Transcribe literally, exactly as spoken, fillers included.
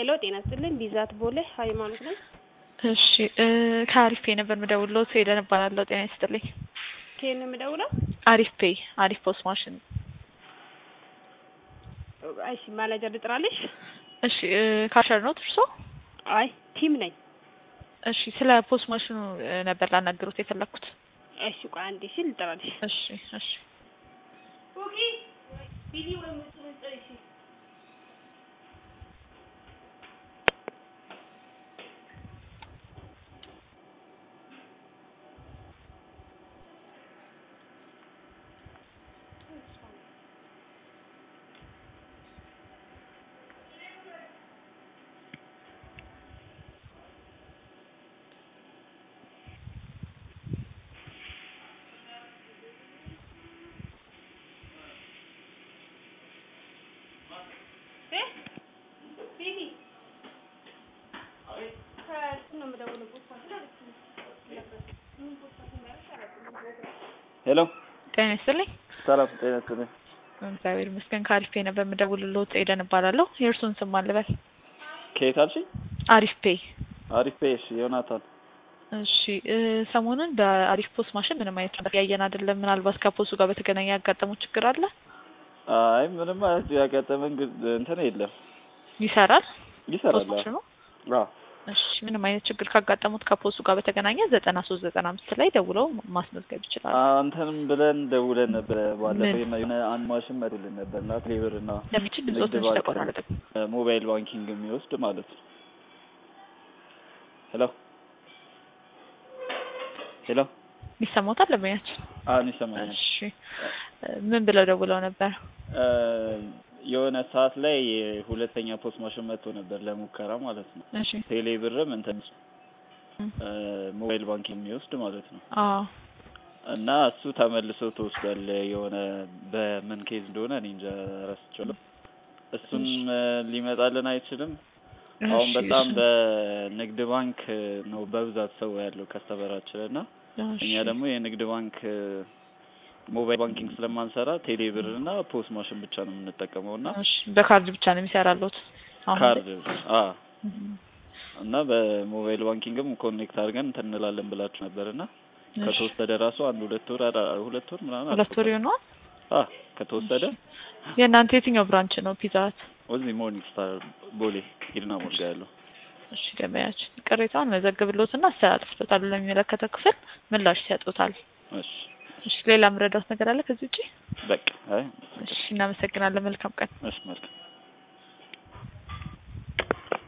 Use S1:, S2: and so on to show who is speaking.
S1: ሄሎ ጤና ይስጥልኝ ቢዛት ቦሌ ሃይማኖት ነኝ
S2: እሺ ከአሪፍ ፔይ ነበር የምደውልልዎት ሄደን እባላለሁ ጤና ይስጥልኝ
S1: ከየት ነው የምደውለው
S2: አሪፍ ፔይ አሪፍ ፖስ ማሽን
S1: እሺ ማናጀር ልጥራልሽ
S2: እሺ ካሸር ነው እርሶ
S1: አይ ቲም ነኝ
S2: እሺ ስለ ፖስ ማሽኑ ነበር ላናግሮት የፈለኩት
S1: እሺ ቆይ አንዴ እሺ ልጥራልሽ
S2: እሺ እሺ
S1: ኦኬ ቪዲዮ ወይ እሺ
S3: ሄሎ
S2: ጤና ይስጥልኝ
S3: ሰላም ጤና ይስጥልኝ
S2: እግዚአብሔር ይመስገን ከአሪፍ ፔይ ነበር የምደውልልዎት ኤደን እባላለሁ የእርሱን ስም ማን ልበል
S3: ከየት አልሽኝ
S2: አሪፍ ፔይ
S3: አሪፍ ፔይ እሺ ዮናታን
S2: እሺ ሰሞኑን በአሪፍ ፖስ ማሽን ምንም አይነት ነገር ያየን አይደለም ምናልባት ከፖሱ ጋር በተገናኘ ያጋጠመው ችግር አለ
S3: አይ ምንም አይነት ያጋጠመን እንትን የለም
S2: ይሰራል
S3: ይሰራል
S2: ነው
S3: አዎ
S2: እሺ ምንም አይነት ችግር ካጋጠሙት ከፖሱ ጋር በተገናኘ ዘጠና ሶስት ዘጠና አምስት ላይ ደውለው ማስመዝገብ ይችላል
S3: አንተንም ብለን ደውለን ነበር ባለፈው የሆነ አንድ ማሽን መጥቶልን ነበርና ክሌቨርና
S2: ለምንድን ነው ትንሽ ተቆራረጠ
S3: ሞባይል ባንኪንግ የሚወስድ ማለት ነው ሄሎ ሄሎ
S2: ይሰማዎታል ለማያችሁ
S3: አሁን ይሰማኛል
S2: እሺ ምን ብለው ደውለው ነበር
S3: የሆነ ሰዓት ላይ ሁለተኛ ፖስ ማሽን መጥቶ ነበር ለሙከራ ማለት ነው
S2: እሺ
S3: ቴሌ ብርም እንትን ሞባይል ባንኪንግ የሚወስድ ማለት ነው
S2: አዎ
S3: እና እሱ ተመልሶ ተወስዷል የሆነ በምን ኬዝ እንደሆነ እኔ እንጃ ረስቼዋለሁ እሱን ሊመጣልን አይችልም አሁን በጣም በንግድ ባንክ ነው በብዛት ሰው ያለው ከስተመራችንና እኛ ደግሞ የንግድ ባንክ ሞባይል ባንኪንግ ስለማንሰራ ቴሌ ብርና ፖስ ማሽን ብቻ ነው የምንጠቀመውና
S2: እሺ በካርድ ብቻ ነው የሚሰራሉት
S3: ካርድ አ እና በሞባይል ባንኪንግም ኮኔክት አድርገን እንተንላለን ብላችሁ ነበርና ከተወሰደ ራሱ አንድ ሁለት ወር ሁለት ወር ምናምን
S2: ሁለት ወር ይሆናል
S3: አ ከተወሰደ
S2: የእናንተ የትኛው ብራንች ነው ፒዛት
S3: ወዚህ ሞርኒንግ ስታር ቦሌ ሂድና ሞልጋ ያለው
S2: እሺ ደመያችን ቅሬታውን መዘግብልዎትና አስተላልፍልዎታል ለሚመለከተው ክፍል ምላሽ ይሰጡታል
S3: እሺ
S2: እሺ ሌላ ምረዳት ነገር አለ ከዚህ ውጪ
S3: በቃ አይ
S2: እሺ እናመሰግናለን መልካም ቀን
S3: እሺ መልካም